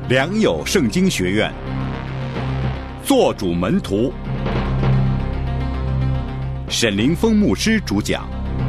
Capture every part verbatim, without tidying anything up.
良友圣经学院，做主门徒，沈凌峰牧师主讲。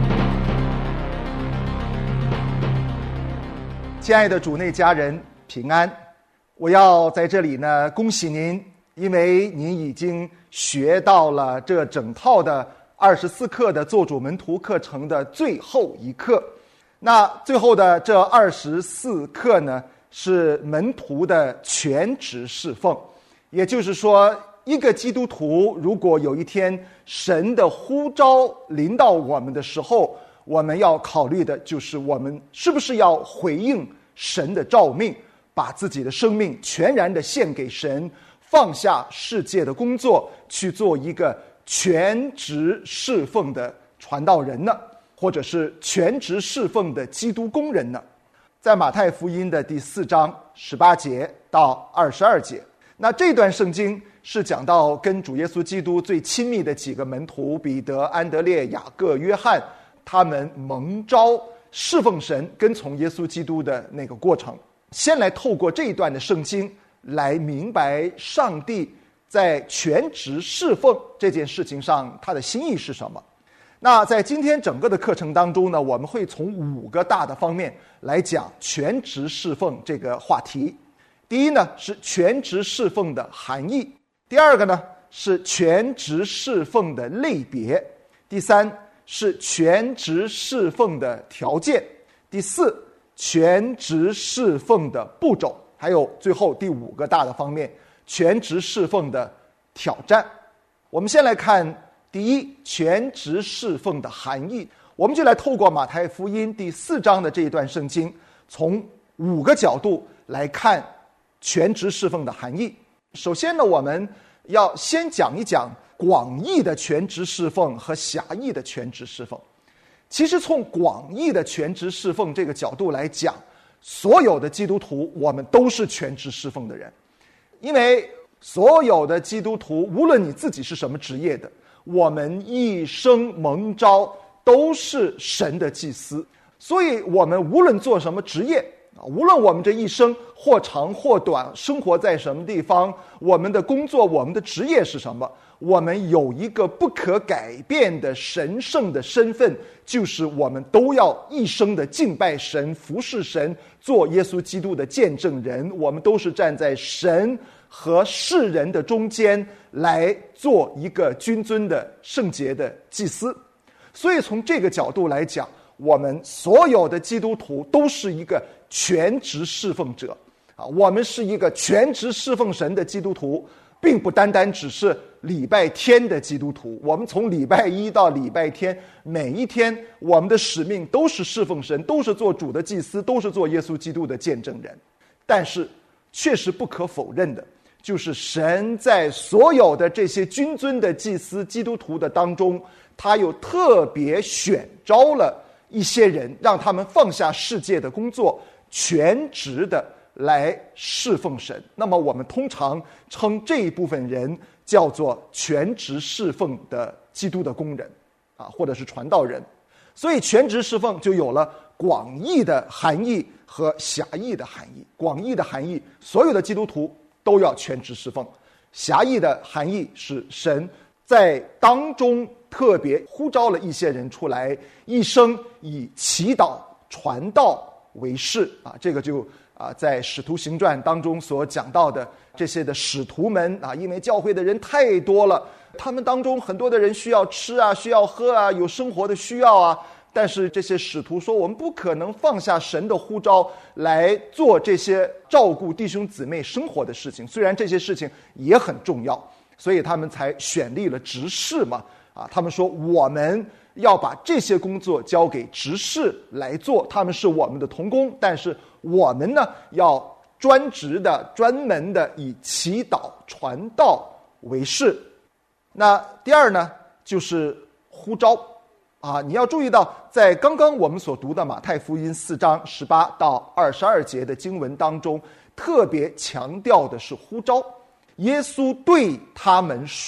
亲爱的主内家人平安，我要在这里呢恭喜您，因为您已经学到了这整套的二十四课的做主门徒课程的最后一课。那最后的这二十四课呢，是门徒的全职侍奉。也就是说，一个基督徒如果有一天神的呼召临到我们的时候，我们要考虑的就是我们是不是要回应神的召命，把自己的生命全然的献给神，放下世界的工作，去做一个全职侍奉的传道人呢，或者是全职侍奉的基督工人呢？在马太福音的第四章十八节到二十二节，那这段圣经是讲到跟主耶稣基督最亲密的几个门徒彼得、安德烈、雅各、约翰，他们蒙召侍奉神、跟从耶稣基督的那个过程。先来透过这一段的圣经来明白上帝在全职侍奉这件事情上他的心意是什么。那在今天整个的课程当中呢，我们会从五个大的方面来讲全职侍奉这个话题。第一呢，是全职侍奉的含义；第二个呢，是全职侍奉的类别；第三，是全职侍奉的条件；第四，全职侍奉的步骤；还有最后第五个大的方面，全职侍奉的挑战。我们先来看第一，全职侍奉的含义。我们就来透过马太福音第四章的这一段圣经，从五个角度来看全职侍奉的含义。首先呢，我们要先讲一讲广义的全职侍奉和狭义的全职侍奉。其实从广义的全职侍奉这个角度来讲，所有的基督徒我们都是全职侍奉的人，因为所有的基督徒无论你自己是什么职业的，我们一生蒙召都是神的祭司。所以我们无论做什么职业，无论我们这一生或长或短，生活在什么地方，我们的工作，我们的职业是什么，我们有一个不可改变的神圣的身份，就是我们都要一生的敬拜神、服侍神，做耶稣基督的见证人。我们都是站在神和世人的中间来做一个君尊的圣洁的祭司。所以从这个角度来讲，我们所有的基督徒都是一个全职侍奉者啊，我们是一个全职侍奉神的基督徒，并不单单只是礼拜天的基督徒。我们从礼拜一到礼拜天，每一天我们的使命都是侍奉神，都是做主的祭司，都是做耶稣基督的见证人。但是确实不可否认的，就是神在所有的这些君尊的祭司基督徒的当中，他又特别选召了一些人，让他们放下世界的工作，全职的来侍奉神。那么我们通常称这一部分人叫做全职侍奉的基督的工人啊，或者是传道人。所以全职侍奉就有了广义的含义和狭义的含义。广义的含义，所有的基督徒都要全职侍奉；狭义的含义是神在当中特别呼召了一些人出来，一生以祈祷传道为事啊。这个就啊，在使徒行传当中所讲到的这些的使徒们啊，因为教会的人太多了，他们当中很多的人需要吃啊，需要喝啊，有生活的需要啊。但是这些使徒说，我们不可能放下神的呼召来做这些照顾弟兄姊妹生活的事情，虽然这些事情也很重要，所以他们才选立了执事嘛。啊，他们说我们要把这些工作交给执事来做，他们是我们的同工，但是我们呢要专职的、专门的以祈祷传道为事。那第二呢，就是呼召啊，你要注意到，在刚刚我们所读的马太福音四章十八到二十二节的经文当中，特别强调的是呼召。耶稣对他们说，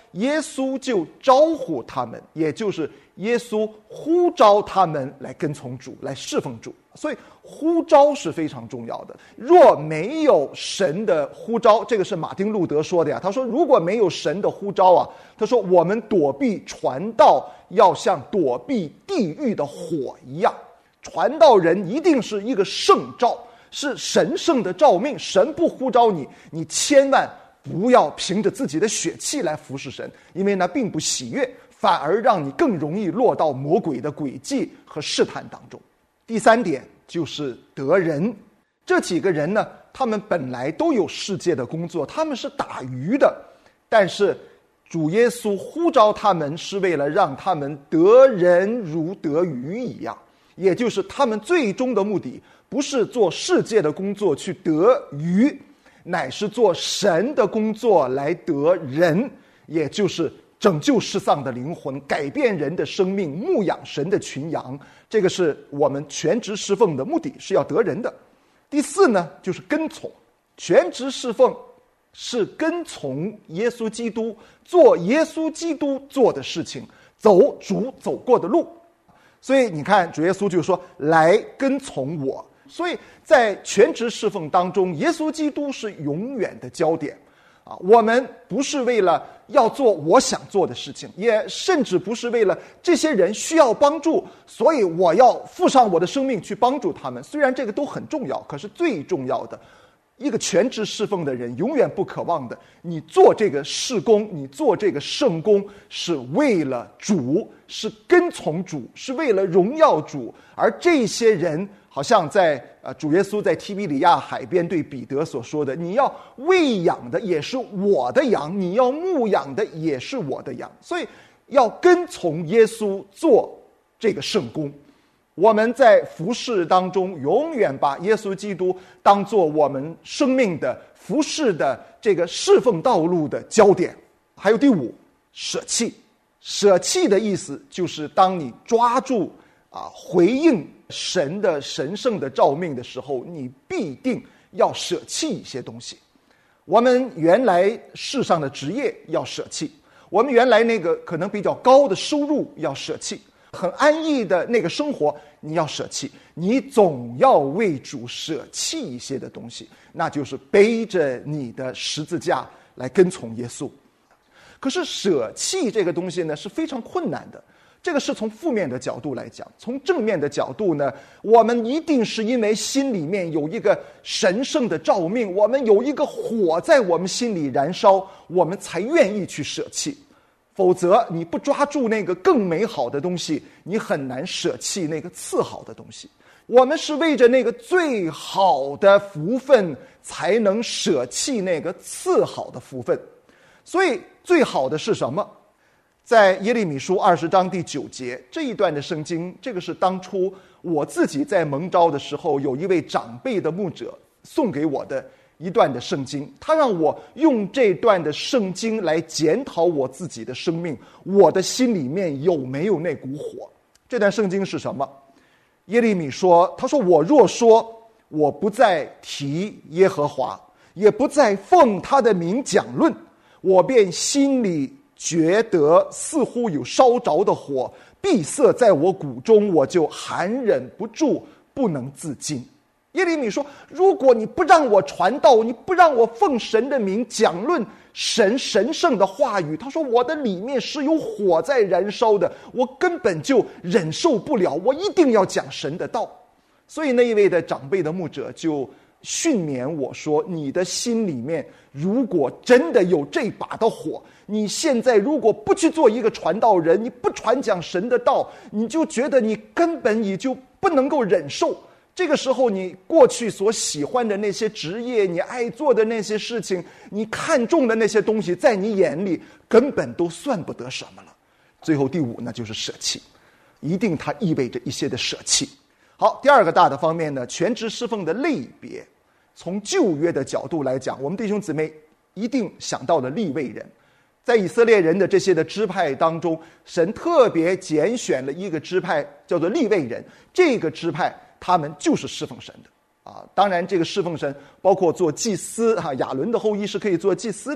耶稣就招呼他们，也就是耶稣呼召他们来跟从主，来侍奉主。所以呼召是非常重要的。若没有神的呼召，这个是马丁路德说的呀。他说如果没有神的呼召啊，他说我们躲避传道要像躲避地狱的火一样。传道人一定是一个圣召，是神圣的召命。神不呼召你，你千万不要凭着自己的血气来服侍神，因为那并不喜悦，反而让你更容易落到魔鬼的诡计和试探当中。第三点就是得人。这几个人呢，他们本来都有世界的工作，他们是打鱼的，但是主耶稣呼召他们是为了让他们得人如得鱼一样，也就是他们最终的目的不是做世界的工作去得鱼，乃是做神的工作来得人，也就是拯救失丧的灵魂，改变人的生命，牧养神的群羊。这个是我们全职侍奉的目的，是要得人的。第四呢，就是跟从。全职侍奉是跟从耶稣基督，做耶稣基督做的事情，走主走过的路。所以你看主耶稣就说来跟从我。所以在全职侍奉当中，耶稣基督是永远的焦点啊！我们不是为了要做我想做的事情，也甚至不是为了这些人需要帮助，所以我要付上我的生命去帮助他们。虽然这个都很重要，可是最重要的，一个全职侍奉的人永远不渴望的，你做这个事工，你做这个圣工，是为了主，是跟从主，是为了荣耀主。而这些人好像在呃主耶稣在提比里亚海边对彼得所说的，你要喂养的也是我的羊，你要牧养的也是我的羊。所以要跟从耶稣做这个圣工。我们在服事当中永远把耶稣基督当作我们生命的服事的这个侍奉道路的焦点。还有第五，舍弃。舍弃的意思就是当你抓住啊回应神的神圣的召命的时候，你必定要舍弃一些东西。我们原来世上的职业要舍弃，我们原来那个可能比较高的收入要舍弃，很安逸的那个生活你要舍弃，你总要为主舍弃一些的东西，那就是背着你的十字架来跟从耶稣。可是舍弃这个东西呢是非常困难的，这个是从负面的角度来讲。从正面的角度呢，我们一定是因为心里面有一个神圣的召命，我们有一个火在我们心里燃烧，我们才愿意去舍弃。否则你不抓住那个更美好的东西，你很难舍弃那个次好的东西。我们是为着那个最好的福分才能舍弃那个次好的福分。所以最好的是什么？在耶利米书二十章第九节这一段的圣经，这个是当初我自己在蒙召的时候，有一位长辈的牧者送给我的一段的圣经，他让我用这段的圣经来检讨我自己的生命，我的心里面有没有那股火。这段圣经是什么？耶利米说，他说我若说我不再提耶和华，也不再奉他的名讲论，我便心里觉得似乎有烧着的火闭塞在我骨中，我就含忍不住，不能自禁。耶利米说，如果你不让我传道，你不让我奉神的名讲论神神圣的话语，他说我的里面是有火在燃烧的，我根本就忍受不了，我一定要讲神的道。所以那一位的长辈的牧者就训勉我说，你的心里面如果真的有这把的火，你现在如果不去做一个传道人，你不传讲神的道，你就觉得你根本也就不能够忍受。这个时候你过去所喜欢的那些职业，你爱做的那些事情，你看重的那些东西，在你眼里根本都算不得什么了。最后第五呢，就是舍弃，一定它意味着一些的舍弃。好，第二个大的方面呢，全职侍奉的类别。从旧约的角度来讲，我们弟兄姊妹一定想到了利未人。在以色列人的这些的支派当中，神特别拣选了一个支派叫做利未人，这个支派他们就是侍奉神的啊。当然这个侍奉神包括做祭司啊，亚伦的后裔是可以做祭司的，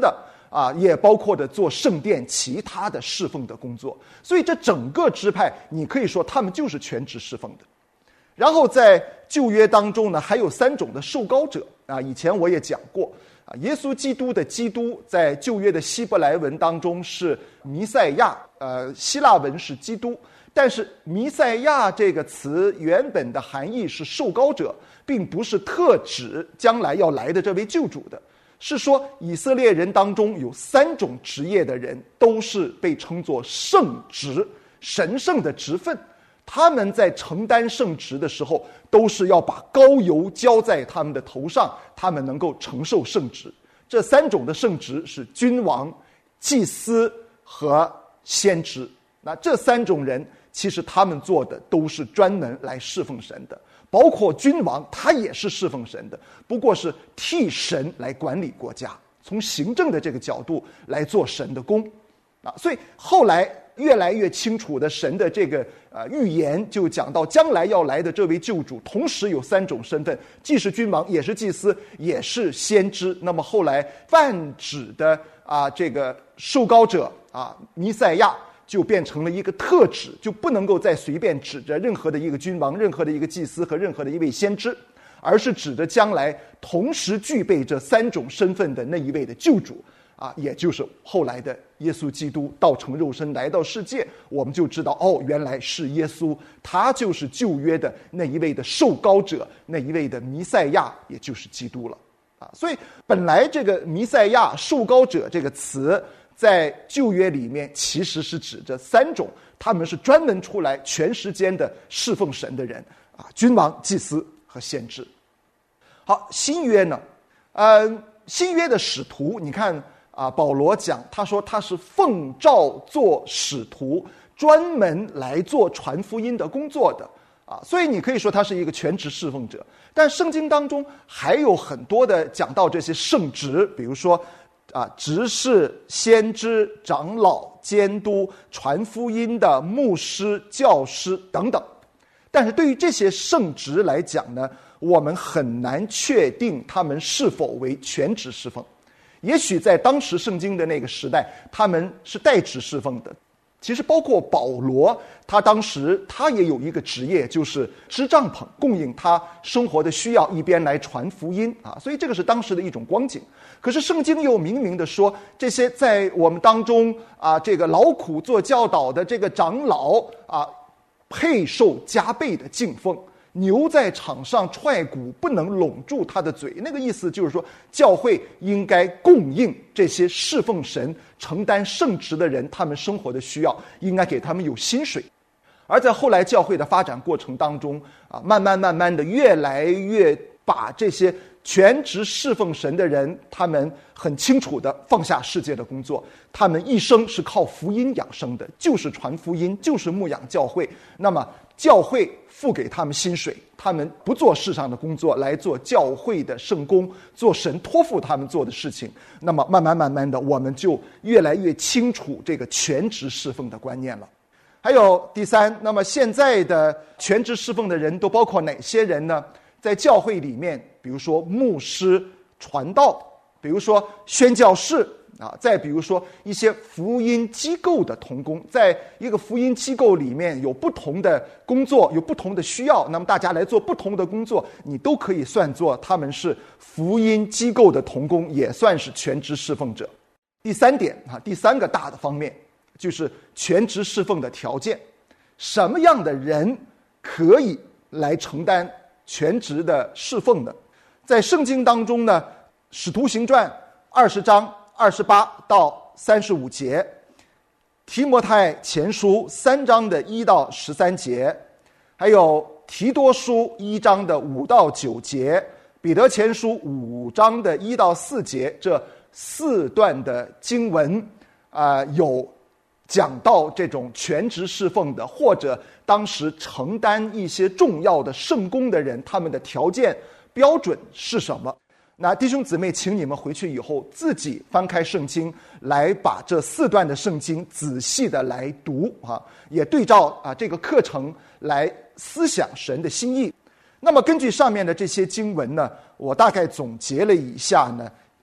啊，也包括着做圣殿其他的侍奉的工作。所以这整个支派，你可以说他们就是全职侍奉的。然后在旧约当中呢，还有三种的受膏者啊，以前我也讲过啊，耶稣基督的基督在旧约的希伯来文当中是弥赛亚，呃，希腊文是基督。但是弥赛亚这个词原本的含义是受膏者，并不是特指将来要来的这位救主的，是说以色列人当中有三种职业的人都是被称作圣职，神圣的职分。他们在承担圣职的时候，都是要把膏油浇在他们的头上，他们能够承受圣职。这三种的圣职是君王、祭司和先知。那这三种人其实他们做的都是专门来侍奉神的，包括君王，他也是侍奉神的，不过是替神来管理国家，从行政的这个角度来做神的工啊。所以后来越来越清楚的神的这个呃预言，就讲到将来要来的这位救主，同时有三种身份，既是君王，也是祭司，也是先知。那么后来泛指的啊这个受膏者啊弥赛亚，就变成了一个特指，就不能够再随便指着任何的一个君王、任何的一个祭司和任何的一位先知，而是指着将来同时具备这三种身份的那一位的救主啊，也就是后来的耶稣基督道成肉身来到世界，我们就知道哦，原来是耶稣，他就是旧约的那一位的受膏者，那一位的弥赛亚，也就是基督了啊。所以本来这个弥赛亚、受膏者这个词在旧约里面其实是指着三种，他们是专门出来全时间的侍奉神的人啊，君王、祭司和先知。好，新约呢，呃，新约的使徒，你看啊，保罗讲，他说他是奉召做使徒，专门来做传福音的工作的啊，所以你可以说他是一个全职侍奉者。但圣经当中还有很多的讲到这些圣职，比如说啊，执事、先知、长老、监督、传福音的牧师、教师等等。但是对于这些圣职来讲呢，我们很难确定他们是否为全职侍奉。也许在当时圣经的那个时代，他们是代职侍奉的。其实包括保罗，他当时他也有一个职业，就是支帐篷，供应他生活的需要，一边来传福音啊。所以这个是当时的一种光景。可是圣经又明明的说，这些在我们当中啊，这个劳苦做教导的这个长老啊，配受加倍的敬奉。牛在场上踹鼓，不能拢住他的嘴，那个意思就是说，教会应该供应这些侍奉神、承担圣职的人他们生活的需要，应该给他们有薪水。而在后来教会的发展过程当中啊，慢慢慢慢的越来越把这些全职侍奉神的人，他们很清楚的放下世界的工作，他们一生是靠福音养生的，就是传福音，就是牧养教会。那么教会付给他们薪水，他们不做世上的工作，来做教会的圣工，做神托付他们做的事情。那么慢慢慢慢的，我们就越来越清楚这个全职侍奉的观念了。还有第三，那么现在的全职侍奉的人都包括哪些人呢？在教会里面，比如说牧师、传道，比如说宣教士啊，再比如说一些福音机构的同工，在一个福音机构里面有不同的工作，有不同的需要，那么大家来做不同的工作，你都可以算作他们是福音机构的同工，也算是全职侍奉者。第三点啊，第三个大的方面就是全职侍奉的条件，什么样的人可以来承担全职的侍奉呢？在圣经当中呢，使徒行传二十章二十八到三十五节，提摩太前书三章的一到十三节，还有提多书一章的五到九节，彼得前书五章的一到四节，这四段的经文啊、呃，有讲到这种全职侍奉的，或者当时承担一些重要的圣工的人，他们的条件标准是什么？那弟兄姊妹，请你们回去以后自己翻开圣经，来把这四段的圣经仔细的来读啊，也对照啊这个课程来思想神的心意。那么根据上面的这些经文呢，我大概总结了一下呢，啊，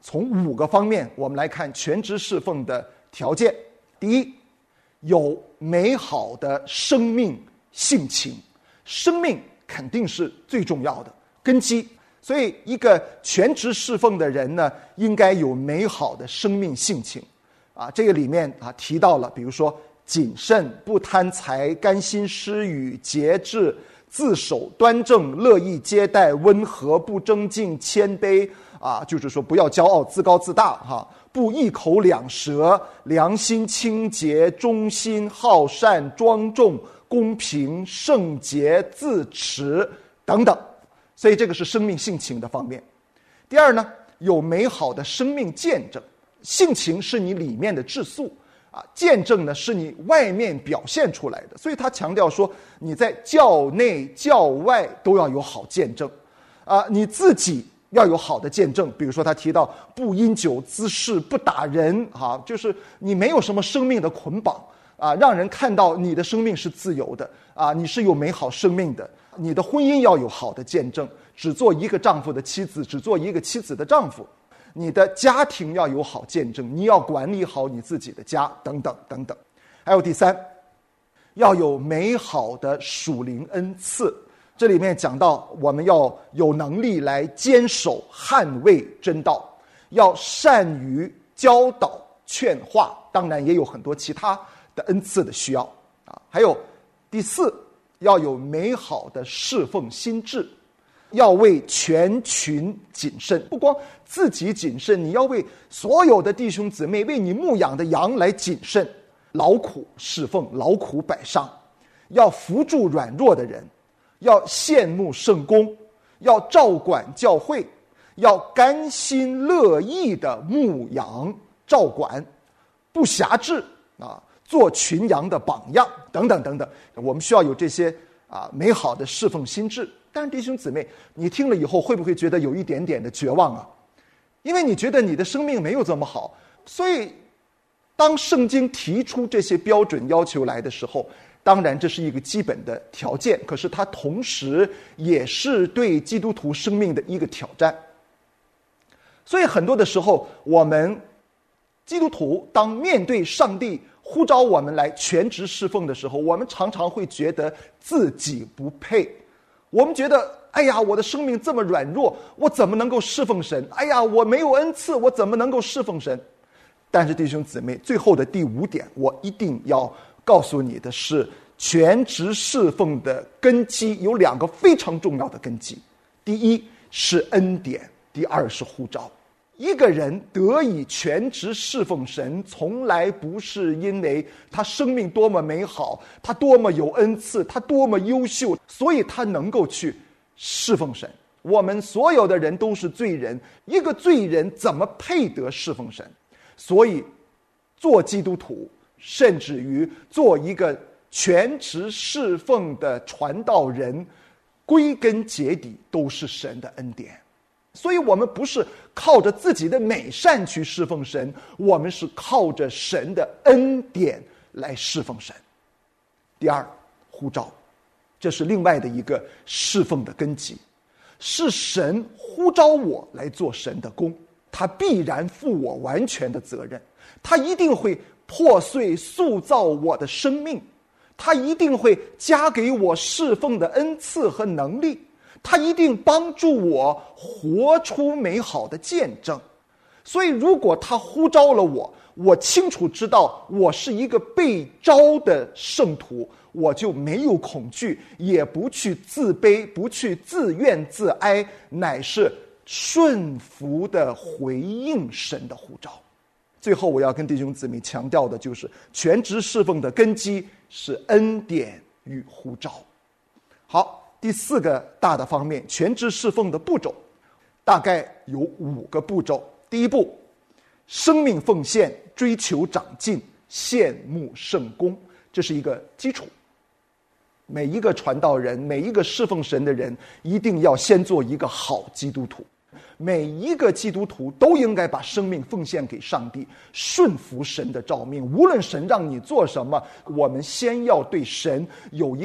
从五个方面我们来看全职侍奉的条件。第一，有美好的生命性情，生命肯定是最重要的根基，所以一个全职侍奉的人呢，应该有美好的生命性情啊。这个里面啊提到了，比如说谨慎、不贪财、甘心施予、节制、自守端正、乐意接待、温和、不争竞、谦卑啊，就是说不要骄傲、自高自大哈、啊，不一口两舌、良心清洁、忠心好善、庄重、公平、圣洁、自持等等。所以这个是生命性情的方面。第二呢，有美好的生命见证。性情是你里面的质素啊，见证呢是你外面表现出来的。所以他强调说，你在教内教外都要有好见证啊，你自己要有好的见证。比如说他提到不因酒滋事、不打人啊，就是你没有什么生命的捆绑啊，让人看到你的生命是自由的啊，你是有美好生命的。你的婚姻要有好的见证，只做一个丈夫的妻子，只做一个妻子的丈夫。你的家庭要有好见证，你要管理好你自己的家，等等等等。还有第三，要有美好的属灵恩赐。这里面讲到我们要有能力来坚守捍卫真道，要善于教导劝化，当然也有很多其他的恩赐的需要啊。还有第四，要有美好的侍奉心志，要为全群谨慎，不光自己谨慎，你要为所有的弟兄姊妹，为你牧养的羊来谨慎，劳苦侍奉，劳苦摆上，要扶助软弱的人，要羡慕圣工，要照管教会，要甘心乐意的牧养照管，不辖制啊，做群羊的榜样，等等等等。我们需要有这些啊美好的侍奉心志。但是弟兄姊妹，你听了以后会不会觉得有一点点的绝望啊？因为你觉得你的生命没有这么好，所以当圣经提出这些标准要求来的时候，当然这是一个基本的条件，可是它同时也是对基督徒生命的一个挑战。所以很多的时候，我们基督徒当面对上帝呼召我们来全职侍奉的时候，我们常常会觉得自己不配。我们觉得，哎呀，我的生命这么软弱，我怎么能够侍奉神？哎呀，我没有恩赐，我怎么能够侍奉神？但是弟兄姊妹，最后的第五点，我一定要告诉你的是，全职侍奉的根基有两个非常重要的根基。第一是恩典，第二是呼召。一个人得以全职侍奉神，从来不是因为他生命多么美好，他多么有恩赐，他多么优秀，所以他能够去侍奉神。我们所有的人都是罪人，一个罪人怎么配得侍奉神？所以做基督徒，甚至于做一个全职侍奉的传道人，归根结底都是神的恩典。所以我们不是靠着自己的美善去侍奉神，我们是靠着神的恩典来侍奉神。第二，呼召，这是另外的一个侍奉的根基，是神呼召我来做神的工，他必然负我完全的责任，他一定会破碎塑造我的生命，他一定会加给我侍奉的恩赐和能力，他一定帮助我活出美好的见证。所以如果他呼召了我，我清楚知道我是一个被召的圣徒，我就没有恐惧，也不去自卑，不去自怨自哀，乃是顺服的回应神的呼召。最后我要跟弟兄姊妹强调的就是，全职侍奉的根基是恩典与呼召。好，第四个大的方面，全职侍奉的步骤大概有五个步骤。第一步，生命奉献，追求长进，羡慕圣工，这是一个基础。每一个传道人，每一个侍奉神的人，一定要先做一个好基督徒。每一个基督徒都应该把生命奉献给上帝，顺服神的召命。无论神让你做什么，我们先要对神有一个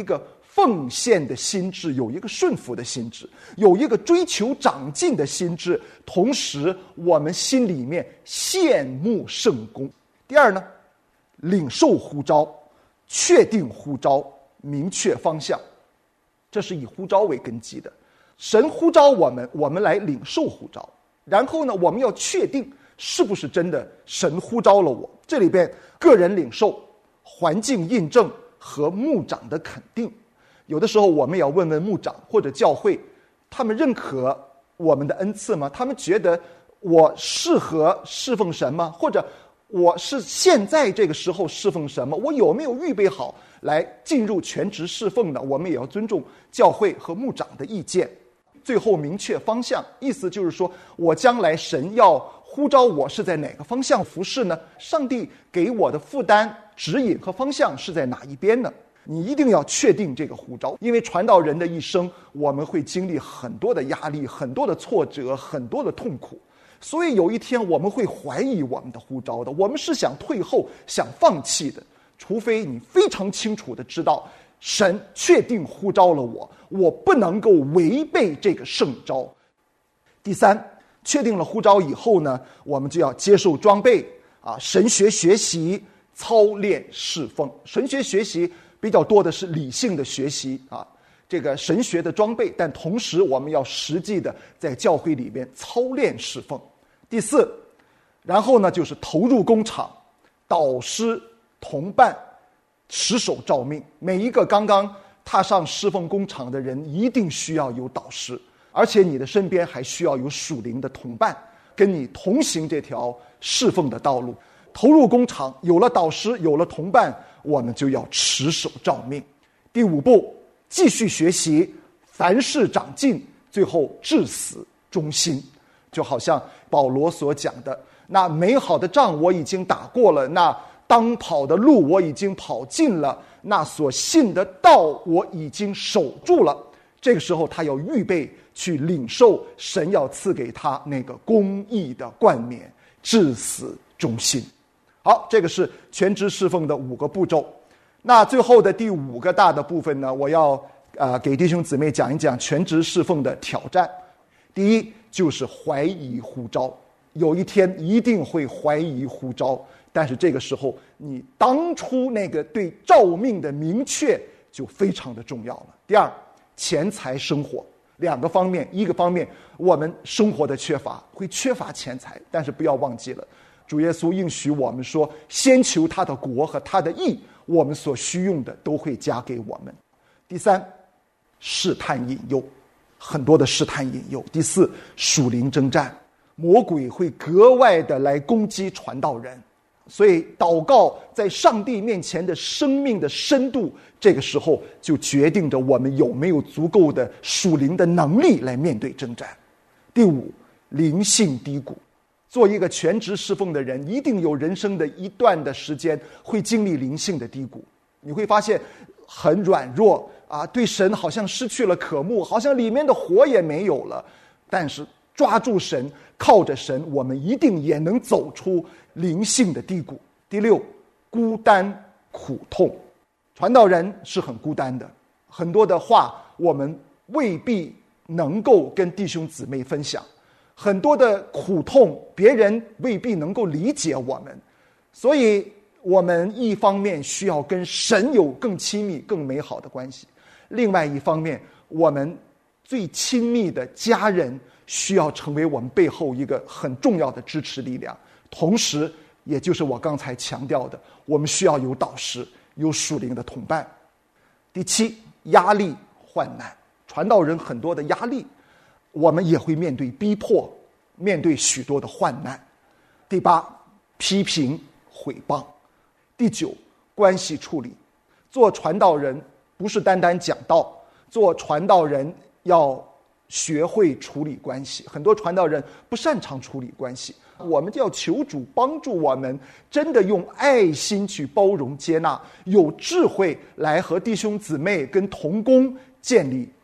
奉献的心智，有一个顺服的心智，有一个追求长进的心智，同时我们心里面羡慕圣工。第二呢，领受呼召，确定呼召，明确方向，这是以呼召为根基的。神呼召我们，我们来领受呼召，然后呢，我们要确定是不是真的神呼召了我。这里边个人领受、环境印证和牧长的肯定。有的时候我们也要问问牧长或者教会，他们认可我们的恩赐吗？他们觉得我适合侍奉神吗？或者我是现在这个时候侍奉神吗？我有没有预备好来进入全职侍奉呢？我们也要尊重教会和牧长的意见。最后明确方向，意思就是说我将来神要呼召我是在哪个方向服侍呢？上帝给我的负担、指引和方向是在哪一边呢？你一定要确定这个呼召，因为传道人的一生，我们会经历很多的压力、很多的挫折、很多的痛苦，所以有一天我们会怀疑我们的呼召的，我们是想退后、想放弃的，除非你非常清楚的知道神确定呼召了我，我不能够违背这个圣召。第三，确定了呼召以后呢，我们就要接受装备啊，神学学习、操练侍奉。神学学习比较多的是理性的学习啊，这个神学的装备，但同时我们要实际的在教会里边操练侍奉。第四，然后呢就是投入工厂，导师、同伴，持守召命。每一个刚刚踏上侍奉工厂的人一定需要有导师，而且你的身边还需要有属灵的同伴，跟你同行这条侍奉的道路。投入工厂，有了导师，有了同伴，我们就要持守召命。第五步，继续学习，凡事长进，最后至死忠心。就好像保罗所讲的，那美好的仗我已经打过了，那当跑的路我已经跑尽了，那所信的道我已经守住了。这个时候他要预备去领受神要赐给他那个公义的冠冕，至死忠心。好，这个是全职侍奉的五个步骤。那最后的第五个大的部分呢，我要呃给弟兄姊妹讲一讲全职侍奉的挑战。第一就是怀疑呼召，有一天一定会怀疑呼召，但是这个时候你当初那个对召命的明确就非常的重要了。第二，钱财生活，两个方面，一个方面我们生活的缺乏，会缺乏钱财，但是不要忘记了主耶稣应许我们说，先求他的国和他的义，我们所需用的都会加给我们。第三，试探引诱，很多的试探引诱。第四，属灵征战，魔鬼会格外的来攻击传道人，所以祷告在上帝面前的生命的深度，这个时候就决定着我们有没有足够的属灵的能力来面对征战。第五，灵性低谷，做一个全职侍奉的人，一定有人生的一段的时间会经历灵性的低谷，你会发现很软弱啊，对神好像失去了渴慕，好像里面的火也没有了。但是抓住神，靠着神，我们一定也能走出灵性的低谷。第六，孤单苦痛，传道人是很孤单的，很多的话我们未必能够跟弟兄姊妹分享，很多的苦痛别人未必能够理解我们，所以我们一方面需要跟神有更亲密更美好的关系，另外一方面我们最亲密的家人需要成为我们背后一个很重要的支持力量，同时也就是我刚才强调的，我们需要有导师，有属灵的同伴。第七，压力患难，传道人很多的压力，我们也会面对逼迫，面对许多的患难。第八，批评毁谤。第九，关系处理，做传道人不是单单讲道，做传道人要学会处理关系，很多传道人不擅长处理关系，我们就要求主帮助我们真的用爱心去包容接纳，有智慧来和弟兄姊妹跟同工建立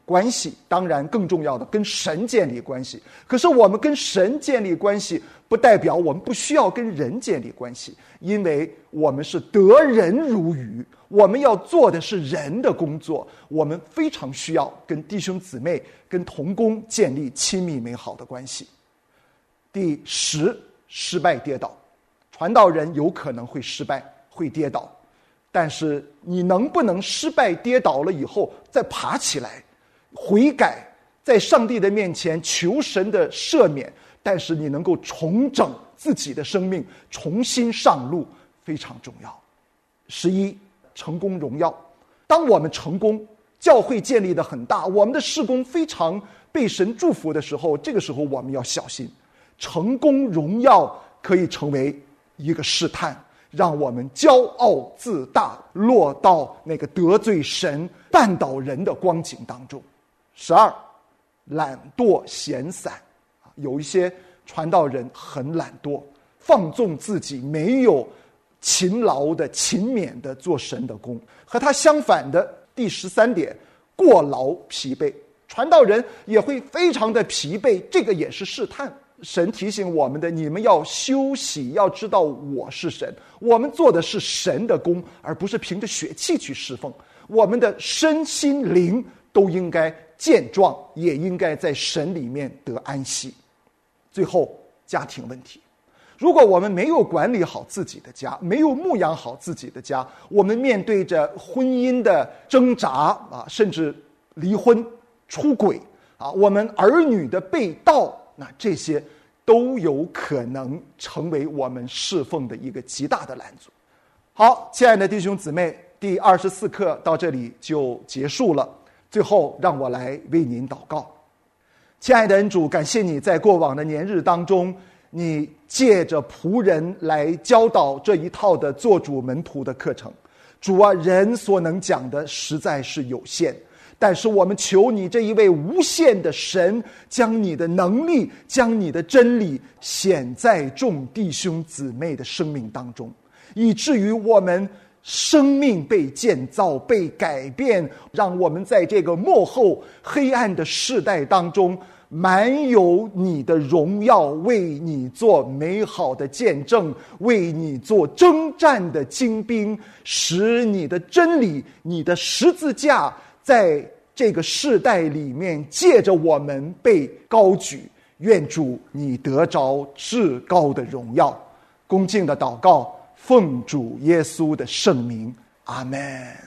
关系，当然更重要的跟神建立关系。可是我们跟神建立关系，不代表我们不需要跟人建立关系，因为我们是得人如鱼，我们要做的是人的工作，我们非常需要跟弟兄姊妹、跟同工建立亲密美好的关系。第十，失败跌倒。传道人有可能会失败，会跌倒，但是你能不能失败跌倒了以后再爬起来，悔改，在上帝的面前求神的赦免，但是你能够重整自己的生命，重新上路，非常重要。十一，成功荣耀。当我们成功，教会建立的很大，我们的事工非常被神祝福的时候，这个时候我们要小心，成功荣耀可以成为一个试探，让我们骄傲自大，落到那个得罪神、绊倒人的光景当中。十二，懒惰闲散。有一些传道人很懒惰，放纵自己，没有勤劳的、勤勉的做神的工。和他相反的第十三点，过劳疲惫。传道人也会非常的疲惫，这个也是试探。神提醒我们的，你们要休息，要知道我是神，我们做的是神的工，而不是凭着血气去侍奉。我们的身心灵都应该健壮，也应该在神里面得安息。最后，家庭问题。如果我们没有管理好自己的家，没有牧养好自己的家，我们面对着婚姻的挣扎啊，甚至离婚、出轨啊，我们儿女的被盗，那这些都有可能成为我们侍奉的一个极大的拦阻。好，亲爱的弟兄姊妹，第二十四课到这里就结束了。最后，让我来为您祷告。亲爱的恩主，感谢你在过往的年日当中，你借着仆人来教导这一套的做主门徒的课程。主啊，人所能讲的实在是有限，但是我们求你这一位无限的神，将你的能力，将你的真理显在众弟兄姊妹的生命当中，以至于我们生命被建造、被改变，让我们在这个末后黑暗的世代当中满有你的荣耀，为你做美好的见证，为你做征战的精兵，使你的真理、你的十字架在这个世代里面借着我们被高举。愿主你得着至高的荣耀。恭敬的祷告，奉主耶稣的圣名，阿们。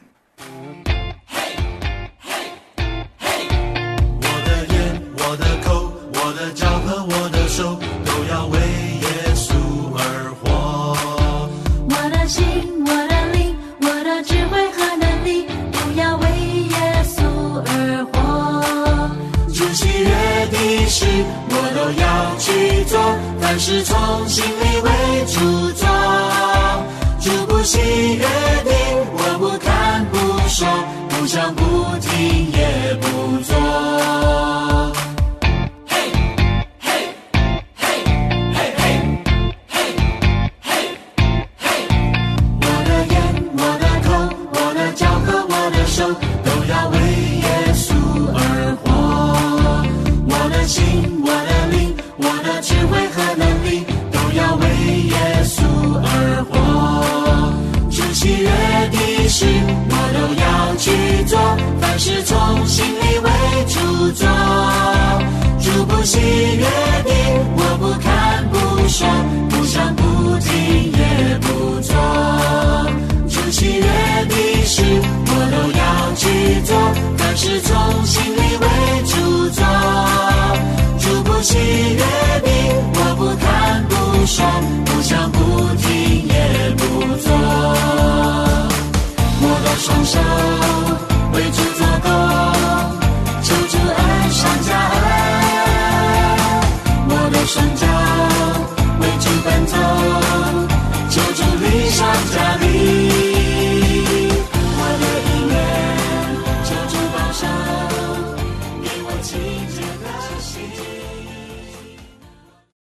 我的眼、我的口、我的脚和我的手，都要为耶稣而活。 我的心、我的灵、我的智慧和能力，都要为耶稣而活。 主喜悦的事，我都要去做，凡事从心里为主做。主不喜悦的，我不看不说，不想不听也不做。嘿嘿嘿嘿嘿嘿嘿嘿，我的眼、我的口、我的脚和我的手，都要为耶稣而活。我的心、我的灵、我的智慧和能力，都要为耶稣而活。喜悦的事，我都要去做，凡事从心里为主做。主不喜悦的，我不看不说，不想不听也不做。主喜悦的事，我都要去做，凡事从心里为主做。主不喜悦的，我不看不说，不想不听也不做。我的双手为主做工，求主恩上加恩。我的双脚